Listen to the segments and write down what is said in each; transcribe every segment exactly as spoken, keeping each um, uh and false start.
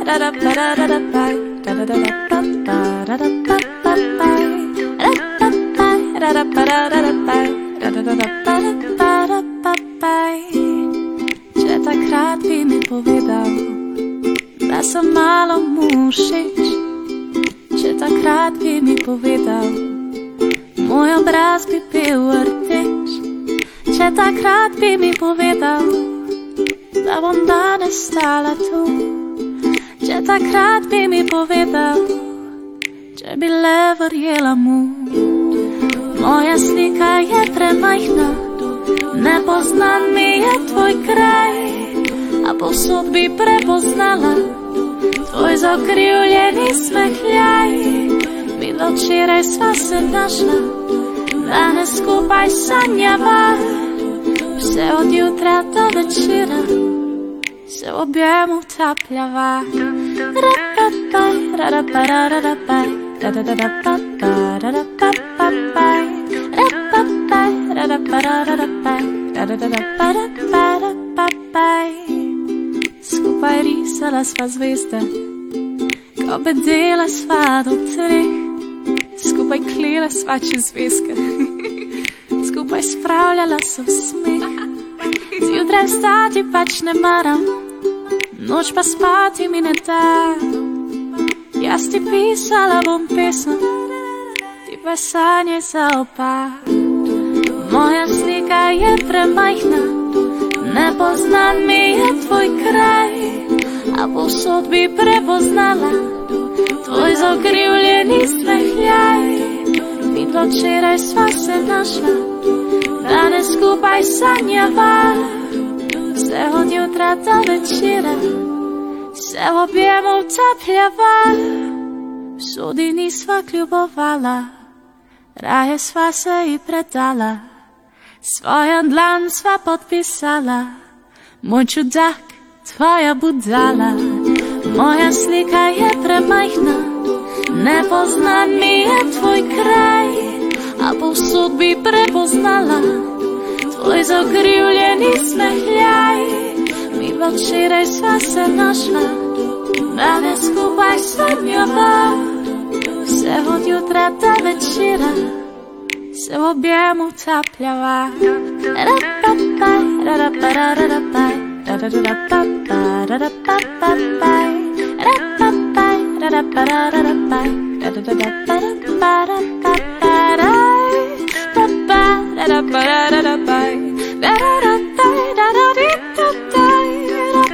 Če takrat bi mi povedal, da sem malo mu všeč, če takrat bi mi povedal, moj obraz bi bil rdeč, če takrat bi mi povedal, da bom danes stala tu, če takrat bi mi povedal, če bi le verjela mu. Moja slika je premajhna, nepoznan mi je tvoj kraj, a povsod bi prepoznala tvoj zakrivljeni smehljaj. Midva včeraj sva se našla, danes skupaj sanjava, vse od jutra do večera se v objemu utapljava. Ra-pa-paj, ra-ra-pa-ra-ra-pa-paj, ra-ra-ra-pa-pa-ra-ra-pa-pa-paj, ra-pa-paj, ra-ra-pa-ra-ra-pa-paj, ra-ra-ra-pa-ra-pa-ra-pa-paj. Skupaj risala sva zvezde, ko bedela sva do treh, skupaj klila sva čez zvezke, skupaj spravljala so smeh. Zjutraj vstati pač ne maram, noč pa spati mi ne da. Jaz ti pisala bom pesem, ti pa sanje za oba. Moja slika je premajhna, nepoznan mi je tvoj kraj, a povsod bi prepoznala tvoj zakrivljeni smehljaj. Midva včeraj sva se našla, danes skupaj sanjava, vse od jutra do večera se v objemu utapljava. Vsodi nisva kljubovala, raje sva se ji predala, svojo dlan sva podpisala, moj čudak, tvoja budala. Moja slika je premajhna, nepoznan mi je tvoj kraj, a povsod bi prepoznala tvoj zakrivljeni smehljaj. Midva včeraj sva se našla, danes skupaj sanjava, vse od jutra do večera se v objemu utapljava. Ra-pa-paj, ra-ra-pa-ra-ra-paj, ra-ra-ra-pa-pa-ra-ra-pa-pa-paj, ra-pa-paj, ra-ra-pa-ra-ra-paj, ra-ra-ra-pa-pa-ra-ra-pa-paj, pa-pa, ra-ra-pa-ra-ra-paj, ra-ra-ra-paj, ra-ra-ra-di-pa-paj,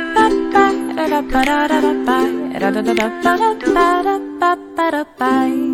ra-pa-paj, ra-ra-pa-ra-ra-paj, ra-ra-ra-pa-ra-pa-ra-pa-paj.